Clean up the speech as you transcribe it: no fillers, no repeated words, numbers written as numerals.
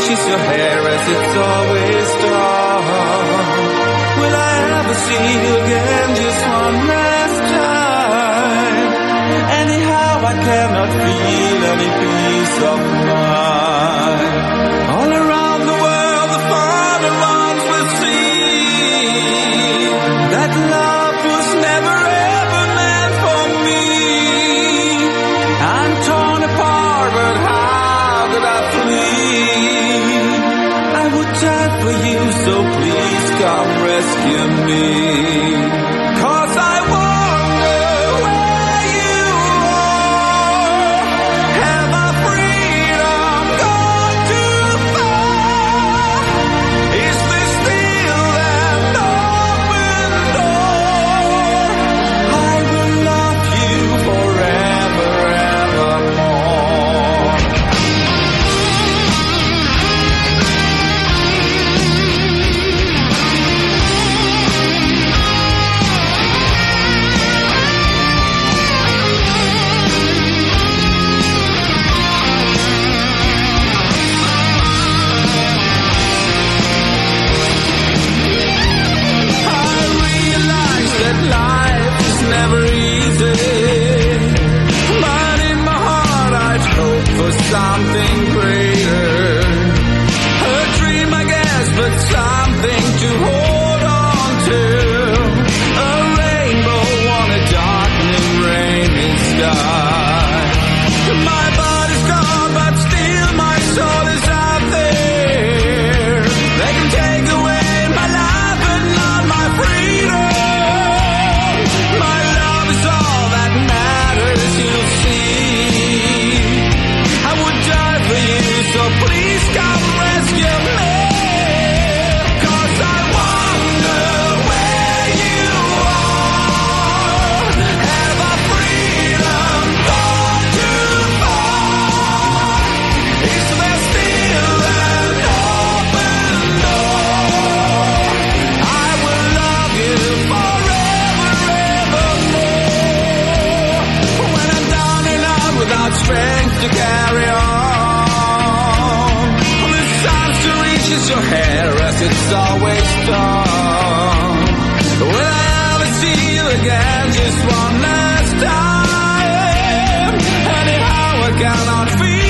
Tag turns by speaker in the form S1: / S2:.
S1: reaches your hair as it's always done. Will I ever see you again just one last time? Anyhow, I cannot feel any peace of mind. All around the world, the father runs with see that love was never ever meant for me. I'm torn apart, but how could I flee? I would die for you, so please come rescue me. 'Cause I wonder where you are. Have our freedom gone too far? Is this still an open door? I will love you forever, evermore. That life is never easy, but in my heart I'd hope for something greater. A dream, I guess, but something to hold on to. A rainbow on a darkening rainy sky. My body's gone, but still my soul is out there. They can take away my life but not my freedom. My love is all that matters, you'll see. I would die for you, so please come rescue me. 'Cause I wonder where you are. Have our freedom gone too far? Is there still an open door? I will love you forever, evermore. When I'm down and out without strength to carry on, the sun still reaches your hair as it's always done. Will I ever see you again just one last time? Anyhow, I cannot feel